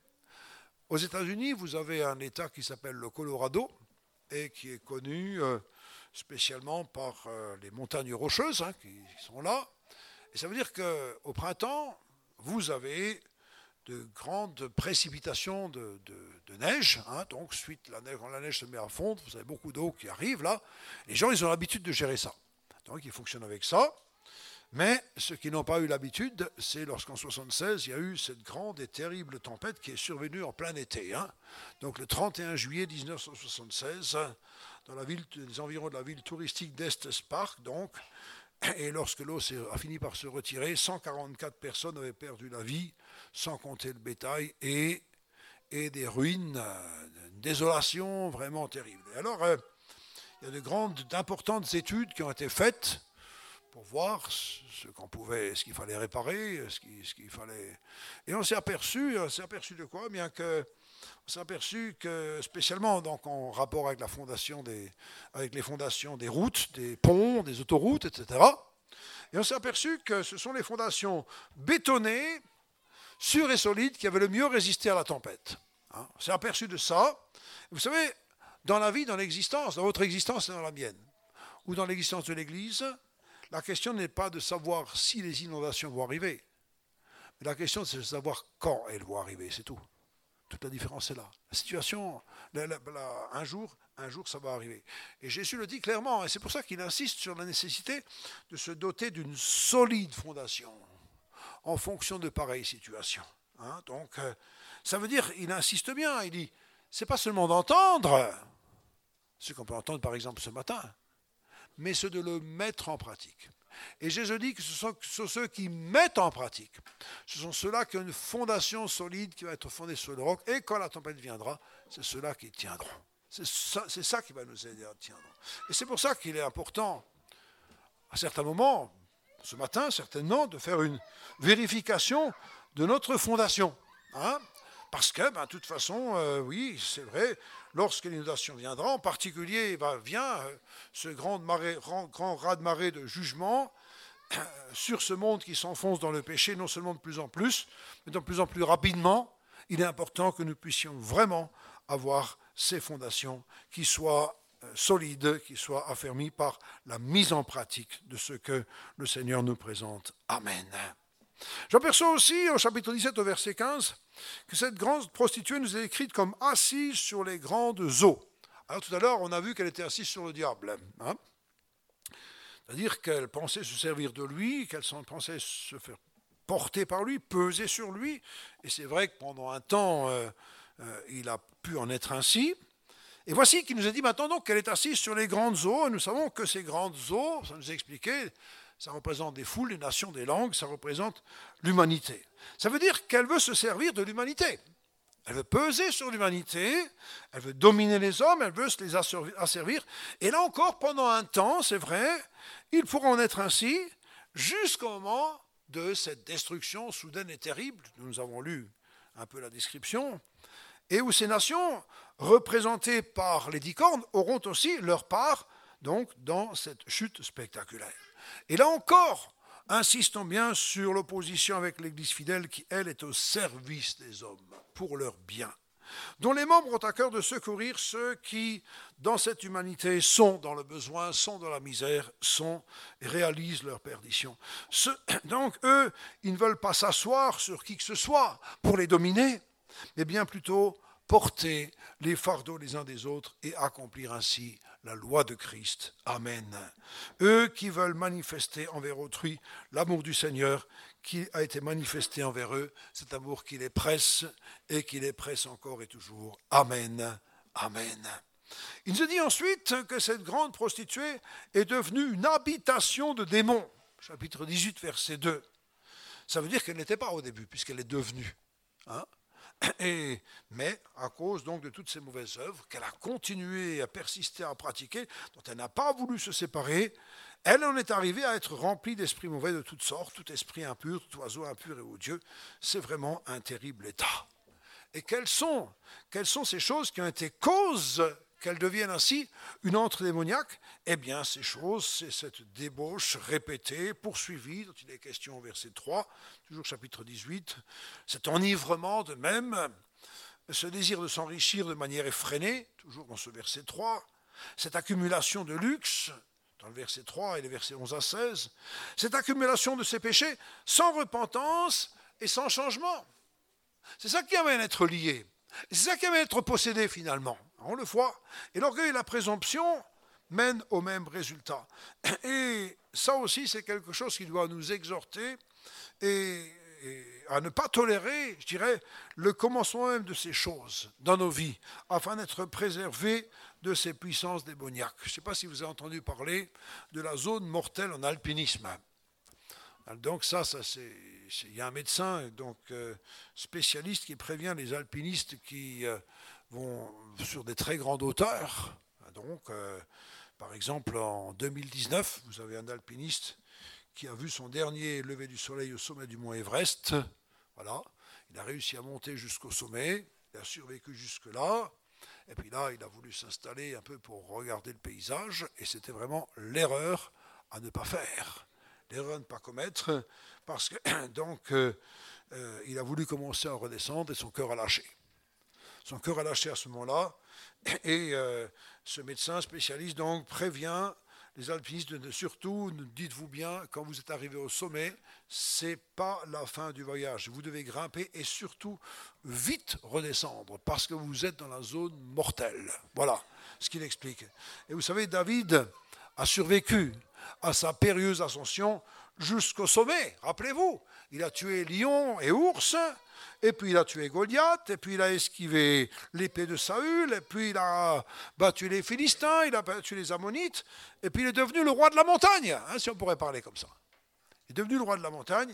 Aux États-Unis, vous avez un État qui s'appelle le Colorado et qui est connu euh, spécialement par euh, les montagnes rocheuses hein, qui sont là. Et ça veut dire qu'au printemps, vous avez de grandes précipitations de, de, de neige. Hein, donc, suite la neige, quand la neige se met à fondre, vous avez beaucoup d'eau qui arrive là. Les gens, ils ont l'habitude de gérer ça. Donc, ils fonctionnent avec ça. Mais ceux qui n'ont pas eu l'habitude, c'est lorsqu'en soixante-seize, il y a eu cette grande et terrible tempête qui est survenue en plein été. Hein. Donc le trente et un juillet mille neuf cent soixante-seize, dans la ville, les environs de la ville touristique d'Estes Park, donc, et lorsque l'eau a fini par se retirer, cent quarante-quatre personnes avaient perdu la vie, sans compter le bétail, et, et des ruines, une désolation vraiment terrible. Et alors, euh, il y a de grandes, d'importantes études qui ont été faites pour voir ce qu'on pouvait, ce qu'il fallait réparer, ce qu'il, ce qu'il fallait. Et on s'est aperçu, on s'est aperçu de quoi? Bien que, on s'est aperçu que, spécialement donc en rapport avec la fondation des, avec les fondations des routes, des ponts, des autoroutes, et cetera. Et on s'est aperçu que ce sont les fondations bétonnées, sûres et solides, qui avaient le mieux résisté à la tempête. Hein, on s'est aperçu de ça. Vous savez, dans la vie, dans l'existence, dans votre existence et dans la mienne, ou dans l'existence de l'Église, la question n'est pas de savoir si les inondations vont arriver, mais la question c'est de savoir quand elles vont arriver, c'est tout. Toute la différence est là. La situation, la, la, la, un jour, un jour ça va arriver. Et Jésus le dit clairement, et c'est pour ça qu'il insiste sur la nécessité de se doter d'une solide fondation en fonction de pareilles situations. Hein, donc, euh, ça veut dire, il insiste bien, il dit, c'est pas seulement d'entendre, ce qu'on peut entendre par exemple ce matin, mais c'est de le mettre en pratique. Et Jésus dit que ce sont, ce sont ceux qui mettent en pratique. Ce sont ceux-là qui ont une fondation solide qui va être fondée sur le roc. Et quand la tempête viendra, c'est ceux-là qui tiendront. C'est ça, c'est ça qui va nous aider à tiendre. Et c'est pour ça qu'il est important, à certains moments, ce matin certainement, de faire une vérification de notre fondation. Hein ? Parce que, ben, de toute façon, euh, oui, c'est vrai, lorsque l'inondation viendra, en particulier, ben, vient euh, ce grand, marée, grand, grand raz-de-marée de jugement euh, sur ce monde qui s'enfonce dans le péché, non seulement de plus en plus, mais de plus en plus rapidement. Il est important que nous puissions vraiment avoir ces fondations qui soient euh, solides, qui soient affermies par la mise en pratique de ce que le Seigneur nous présente. Amen. J'aperçois aussi au chapitre dix-sept, au verset quinze, que cette grande prostituée nous est écrite comme assise sur les grandes eaux. Alors tout à l'heure, on a vu qu'elle était assise sur le diable. Hein, c'est-à-dire qu'elle pensait se servir de lui, qu'elle pensait se faire porter par lui, peser sur lui. Et c'est vrai que pendant un temps, euh, euh, il a pu en être ainsi. Et voici qu'il nous a dit maintenant donc qu'elle est assise sur les grandes eaux. Et nous savons que ces grandes eaux, ça nous a expliqué, ça représente des foules, des nations, des langues, ça représente l'humanité. Ça veut dire qu'elle veut se servir de l'humanité. Elle veut peser sur l'humanité, elle veut dominer les hommes, elle veut se les asservir. Et là encore, pendant un temps, c'est vrai, il pourra en être ainsi jusqu'au moment de cette destruction soudaine et terrible. Nous avons lu un peu la description. Et où ces nations, représentées par les dix cornes, auront aussi leur part donc, dans cette chute spectaculaire. Et là encore, insistons bien sur l'opposition avec l'Église fidèle qui, elle, est au service des hommes, pour leur bien, dont les membres ont à cœur de secourir ceux qui, dans cette humanité, sont dans le besoin, sont dans la misère, sont et réalisent leur perdition. Ce, donc, eux, ils ne veulent pas s'asseoir sur qui que ce soit pour les dominer, mais bien plutôt porter les fardeaux les uns des autres et accomplir ainsi la loi de Christ. Amen. Eux qui veulent manifester envers autrui l'amour du Seigneur qui a été manifesté envers eux, cet amour qui les presse et qui les presse encore et toujours. Amen. Amen. Il nous dit ensuite que cette grande prostituée est devenue une habitation de démons. Chapitre dix-huit, verset deux. Ça veut dire qu'elle n'était pas au début, puisqu'elle est devenue. Hein? Et, mais à cause donc de toutes ces mauvaises œuvres qu'elle a continué à persister à pratiquer, dont elle n'a pas voulu se séparer, elle en est arrivée à être remplie d'esprits mauvais de toutes sortes, tout esprit impur, tout oiseau impur et odieux. C'est vraiment un terrible état. Et quelles sont, quelles sont ces choses qui ont été causes qu'elle devienne ainsi une antre démoniaque? Eh bien, ces choses, c'est cette débauche répétée, poursuivie, dont il est question au verset trois, toujours chapitre dix-huit, cet enivrement de même, ce désir de s'enrichir de manière effrénée, toujours dans ce verset trois, cette accumulation de luxe, dans le verset trois et les versets onze à seize, cette accumulation de ces péchés sans repentance et sans changement. C'est ça qui amène à être lié. C'est ça qui amène à être possédé finalement. On le voit. Et l'orgueil et la présomption mènent au même résultat. Et ça aussi, c'est quelque chose qui doit nous exhorter et, et à ne pas tolérer, je dirais, le commencement même de ces choses dans nos vies, afin d'être préservés de ces puissances démoniaques. Je ne sais pas si vous avez entendu parler de la zone mortelle en alpinisme. Donc ça, ça c'est, il y a un médecin donc, euh, spécialiste qui prévient les alpinistes qui euh, vont sur des très grandes hauteurs. Donc, euh, par exemple, en deux mille dix-neuf, vous avez un alpiniste qui a vu son dernier lever du soleil au sommet du mont Everest. Voilà, il a réussi à monter jusqu'au sommet, il a survécu jusque-là. Et puis là, il a voulu s'installer un peu pour regarder le paysage, et c'était vraiment l'erreur à ne pas faire. L'erreur à ne pas commettre, parce que donc euh, euh, il a voulu commencer à redescendre et son cœur a lâché. Son cœur a lâché à ce moment-là, et euh, ce médecin spécialiste donc prévient les alpinistes de surtout, dites-vous bien, quand vous êtes arrivé au sommet, c'est pas la fin du voyage. Vous devez grimper et surtout vite redescendre, parce que vous êtes dans la zone mortelle. Voilà ce qu'il explique. Et vous savez, David a survécu à sa périlleuse ascension jusqu'au sommet. Rappelez-vous, il a tué lion et ours, et puis il a tué Goliath, et puis il a esquivé l'épée de Saül, et puis il a battu les Philistins, il a battu les Ammonites, et puis il est devenu le roi de la montagne, hein, si on pourrait parler comme ça. Il est devenu le roi de la montagne,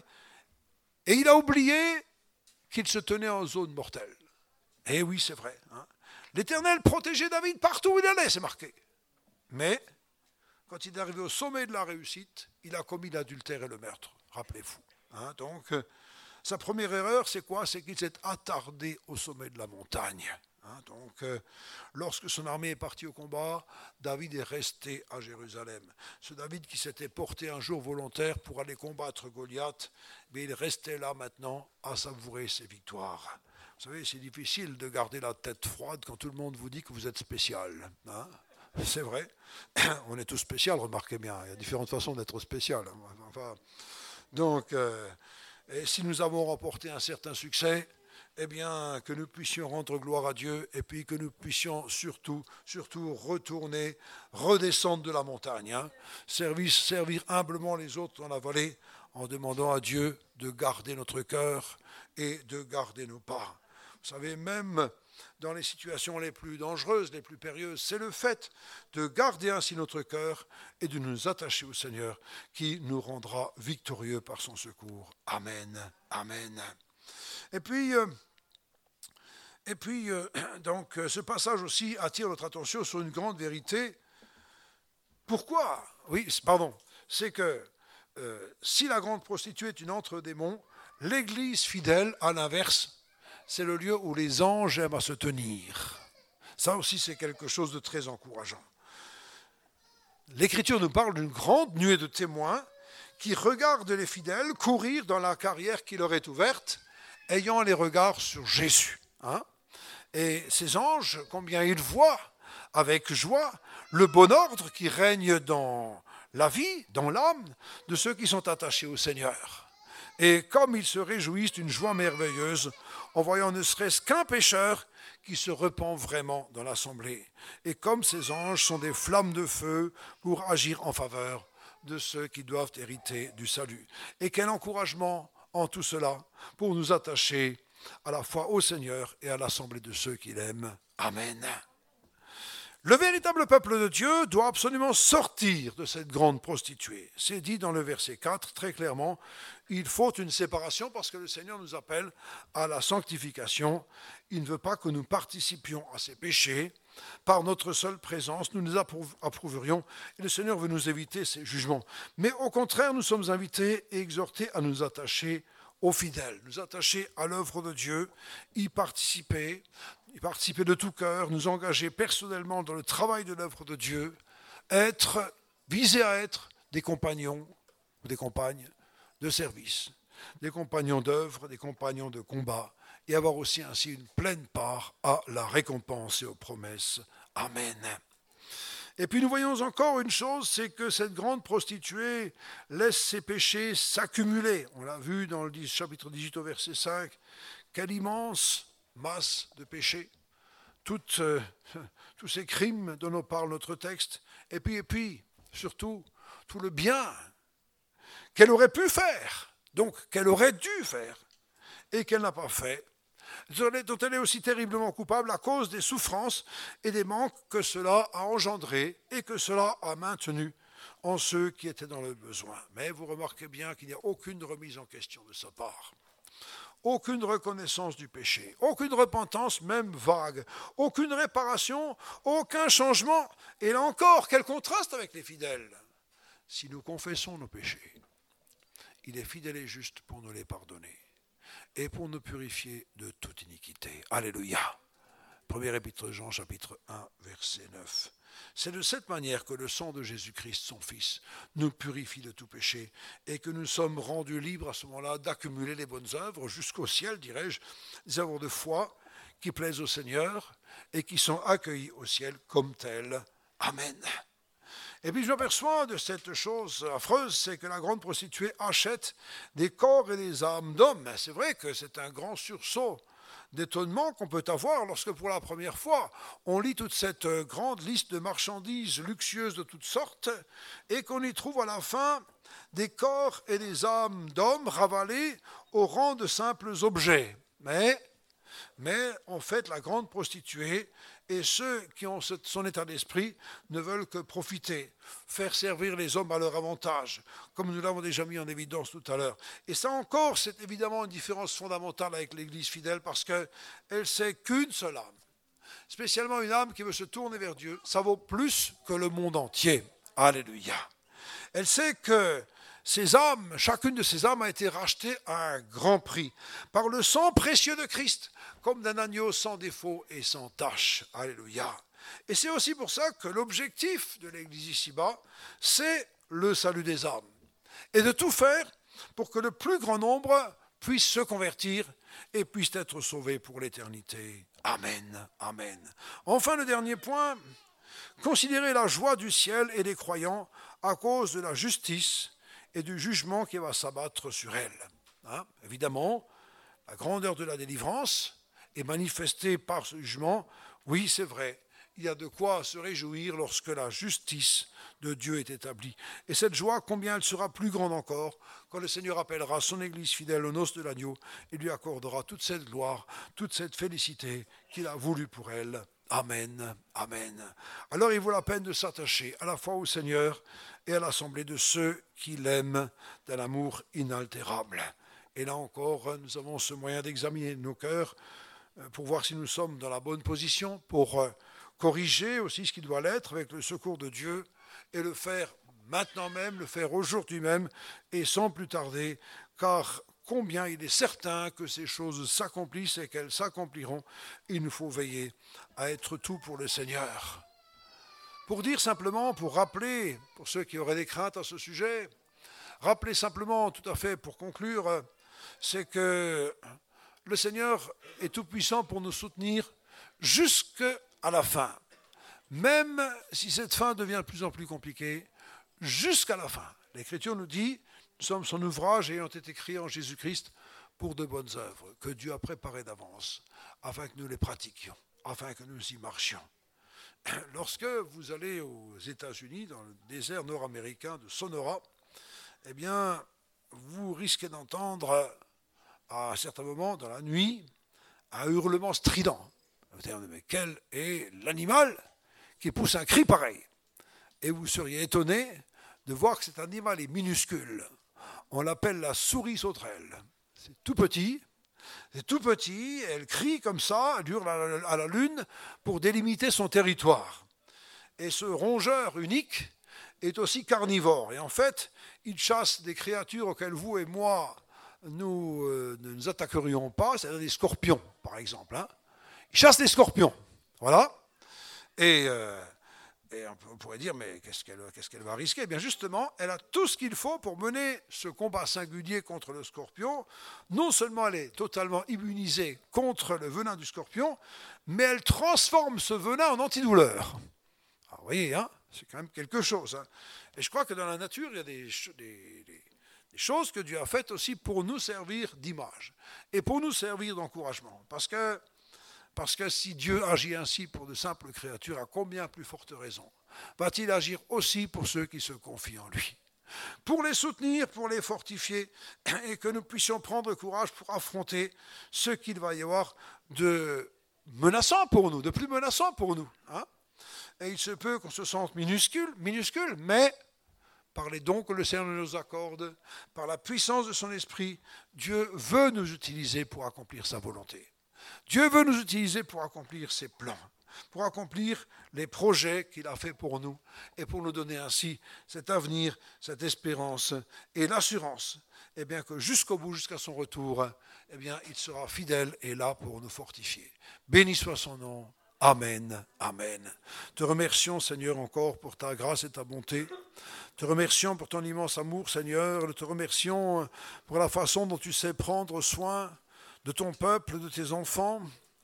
et il a oublié qu'il se tenait en zone mortelle. Et oui, c'est vrai. Hein. L'Éternel protégeait David partout où il allait, c'est marqué. Mais quand il est arrivé au sommet de la réussite, il a commis l'adultère et le meurtre, rappelez-vous. Hein, donc, Sa première erreur, c'est quoi? C'est qu'il s'est attardé au sommet de la montagne. Hein, donc, euh, lorsque son armée est partie au combat, David est resté à Jérusalem. Ce David qui s'était porté un jour volontaire pour aller combattre Goliath, mais il restait là maintenant à savourer ses victoires. Vous savez, c'est difficile de garder la tête froide quand tout le monde vous dit que vous êtes spécial. Hein? C'est vrai, on est tous spécial, remarquez bien, il y a différentes façons d'être spécial. Enfin, donc, euh, et si nous avons remporté un certain succès, eh bien, que nous puissions rendre gloire à Dieu et puis que nous puissions surtout, surtout retourner, redescendre de la montagne, hein, servir, servir humblement les autres dans la vallée en demandant à Dieu de garder notre cœur et de garder nos pas. Vous savez, même dans les situations les plus dangereuses, les plus périlleuses, c'est le fait de garder ainsi notre cœur et de nous attacher au Seigneur qui nous rendra victorieux par son secours. Amen. Amen. Et puis, euh, et puis euh, donc, ce passage aussi attire notre attention sur une grande vérité. Pourquoi? Oui, pardon. C'est que euh, si la grande prostituée est une entre-démons, l'Église fidèle, à l'inverse, c'est le lieu où les anges aiment à se tenir. Ça aussi, c'est quelque chose de très encourageant. L'Écriture nous parle d'une grande nuée de témoins qui regardent les fidèles courir dans la carrière qui leur est ouverte, ayant les regards sur Jésus. Hein? Et ces anges, combien ils voient avec joie le bon ordre qui règne dans la vie, dans l'âme de ceux qui sont attachés au Seigneur. Et comme ils se réjouissent d'une joie merveilleuse en voyant ne serait-ce qu'un pécheur qui se repent vraiment dans l'assemblée. Et comme ces anges sont des flammes de feu pour agir en faveur de ceux qui doivent hériter du salut. Et quel encouragement en tout cela pour nous attacher à la fois au Seigneur et à l'assemblée de ceux qu'il aime. Amen. Le véritable peuple de Dieu doit absolument sortir de cette grande prostituée. C'est dit dans le verset quatre très clairement, il faut une séparation parce que le Seigneur nous appelle à la sanctification. Il ne veut pas que nous participions à ses péchés. Par notre seule présence, nous nous approuverions et le Seigneur veut nous éviter ses jugements. Mais au contraire, nous sommes invités et exhortés à nous attacher aux fidèles, nous attacher à l'œuvre de Dieu, y participer, y participer de tout cœur, nous engager personnellement dans le travail de l'œuvre de Dieu, être, viser à être des compagnons ou des compagnes de service, des compagnons d'œuvre, des compagnons de combat, et avoir aussi ainsi une pleine part à la récompense et aux promesses. Amen. Et puis nous voyons encore une chose, c'est que cette grande prostituée laisse ses péchés s'accumuler. On l'a vu dans le chapitre dix-huit au verset cinq, quelle immense masse de péchés, Toutes, euh, tous ces crimes dont nous parle notre texte, et puis, et puis, surtout, tout le bien qu'elle aurait pu faire, donc qu'elle aurait dû faire, et qu'elle n'a pas fait, dont elle est aussi terriblement coupable à cause des souffrances et des manques que cela a engendrés et que cela a maintenu en ceux qui étaient dans le besoin. Mais vous remarquez bien qu'il n'y a aucune remise en question de sa part. Aucune reconnaissance du péché, aucune repentance, même vague, aucune réparation, aucun changement. Et là encore, quel contraste avec les fidèles. Si nous confessons nos péchés, il est fidèle et juste pour nous les pardonner et pour nous purifier de toute iniquité. Alléluia. Premier épître de Jean, chapitre un, verset neuf. C'est de cette manière que le sang de Jésus-Christ, son Fils, nous purifie de tout péché et que nous sommes rendus libres à ce moment-là d'accumuler les bonnes œuvres jusqu'au ciel, dirais-je, des œuvres de foi qui plaisent au Seigneur et qui sont accueillies au ciel comme telles. Amen. Et puis je m'aperçois de cette chose affreuse, c'est que la grande prostituée achète des corps et des âmes d'hommes. C'est vrai que c'est un grand sursaut d'étonnement qu'on peut avoir lorsque pour la première fois on lit toute cette grande liste de marchandises luxueuses de toutes sortes et qu'on y trouve à la fin des corps et des âmes d'hommes ravalés au rang de simples objets. Mais, mais en fait la grande prostituée et ceux qui ont son état d'esprit ne veulent que profiter, faire servir les hommes à leur avantage, comme nous l'avons déjà mis en évidence tout à l'heure. Et ça encore, c'est évidemment une différence fondamentale avec l'Église fidèle parce qu'elle sait qu'une seule âme, spécialement une âme qui veut se tourner vers Dieu, ça vaut plus que le monde entier. Alléluia. Elle sait que ces âmes, chacune de ces âmes a été rachetée à un grand prix, par le sang précieux de Christ, comme d'un agneau sans défaut et sans tache. Alléluia. Et c'est aussi pour ça que l'objectif de l'Église ici-bas, c'est le salut des âmes. Et de tout faire pour que le plus grand nombre puisse se convertir et puisse être sauvé pour l'éternité. Amen, amen. Enfin, le dernier point, considérer la joie du ciel et des croyants à cause de la justice et du jugement qui va s'abattre sur elle. Hein, évidemment, la grandeur de la délivrance est manifestée par ce jugement. Oui, c'est vrai, il y a de quoi se réjouir lorsque la justice de Dieu est établie. Et cette joie, combien elle sera plus grande encore quand le Seigneur appellera son Église fidèle aux noces de l'agneau et lui accordera toute cette gloire, toute cette félicité qu'il a voulu pour elle. Amen, amen. Alors il vaut la peine de s'attacher à la fois au Seigneur et à l'assemblée de ceux qui l'aiment d'un amour inaltérable. Et là encore, nous avons ce moyen d'examiner nos cœurs pour voir si nous sommes dans la bonne position, pour corriger aussi ce qui doit l'être avec le secours de Dieu et le faire maintenant même, le faire aujourd'hui même et sans plus tarder, car combien il est certain que ces choses s'accomplissent et qu'elles s'accompliront. Il nous faut veiller à être tout pour le Seigneur. Pour dire simplement, pour rappeler, pour ceux qui auraient des craintes à ce sujet, rappeler simplement, tout à fait pour conclure, c'est que le Seigneur est tout-puissant pour nous soutenir jusqu'à la fin. Même si cette fin devient de plus en plus compliquée, jusqu'à la fin. L'Écriture nous dit, nous sommes son ouvrage ayant été créé en Jésus-Christ pour de bonnes œuvres que Dieu a préparées d'avance, afin que nous les pratiquions, afin que nous y marchions. Lorsque vous allez aux États-Unis, dans le désert nord-américain de Sonora, eh bien, vous risquez d'entendre à certains moments dans la nuit un hurlement strident. Vous allez dire, mais quel est l'animal qui pousse un cri pareil? Et vous seriez étonné de voir que cet animal est minuscule. On l'appelle la souris sauterelle. C'est tout petit. C'est tout petit, elle crie comme ça, elle hurle à la lune pour délimiter son territoire. Et ce rongeur unique est aussi carnivore. Et en fait, il chasse des créatures auxquelles vous et moi, nous euh, ne nous attaquerions pas, c'est-à-dire des scorpions, par exemple. Hein. Il chasse des scorpions, voilà. Et, euh, et on pourrait dire, mais qu'est-ce qu'elle, qu'est-ce qu'elle va risquer? Eh bien justement, elle a tout ce qu'il faut pour mener ce combat singulier contre le scorpion. Non seulement elle est totalement immunisée contre le venin du scorpion, mais elle transforme ce venin en antidouleur. Alors, vous voyez, hein, c'est quand même quelque chose. Hein. Et je crois que dans la nature, il y a des, des, des, des choses que Dieu a faites aussi pour nous servir d'image et pour nous servir d'encouragement. Parce que Parce que si Dieu agit ainsi pour de simples créatures, à combien plus forte raison va-t-il agir aussi pour ceux qui se confient en lui? Pour les soutenir, pour les fortifier, et que nous puissions prendre courage pour affronter ce qu'il va y avoir de menaçant pour nous, de plus menaçant pour nous. Hein? Et il se peut qu'on se sente minuscule, minuscule, mais par les dons que le Seigneur nous accorde, par la puissance de son esprit, Dieu veut nous utiliser pour accomplir sa volonté. Dieu veut nous utiliser pour accomplir ses plans, pour accomplir les projets qu'il a faits pour nous et pour nous donner ainsi cet avenir, cette espérance et l'assurance, eh bien que jusqu'au bout, jusqu'à son retour, eh bien il sera fidèle et là pour nous fortifier. Béni soit son nom. Amen, amen. Te remercions, Seigneur, encore pour ta grâce et ta bonté. Te remercions pour ton immense amour, Seigneur. Te remercions pour la façon dont tu sais prendre soin de ton peuple, de tes enfants,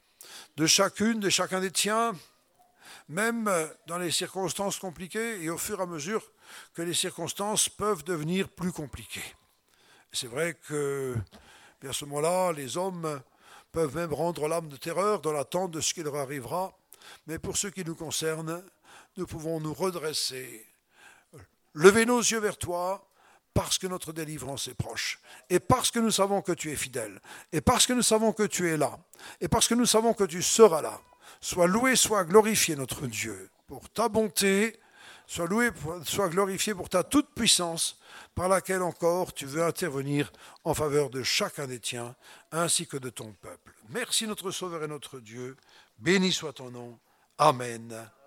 de chacune, de chacun des tiens, même dans les circonstances compliquées et au fur et à mesure que les circonstances peuvent devenir plus compliquées. C'est vrai que, à ce moment-là, les hommes peuvent même rendre l'âme de terreur dans l'attente de ce qui leur arrivera, mais pour ce qui nous concerne, nous pouvons nous redresser, lever nos yeux vers toi, parce que notre délivrance est proche, et parce que nous savons que tu es fidèle, et parce que nous savons que tu es là, et parce que nous savons que tu seras là. Sois loué, sois glorifié notre Dieu pour ta bonté, sois loué, sois glorifié pour ta toute-puissance, par laquelle encore tu veux intervenir en faveur de chacun des tiens, ainsi que de ton peuple. Merci notre Sauveur et notre Dieu, béni soit ton nom. Amen.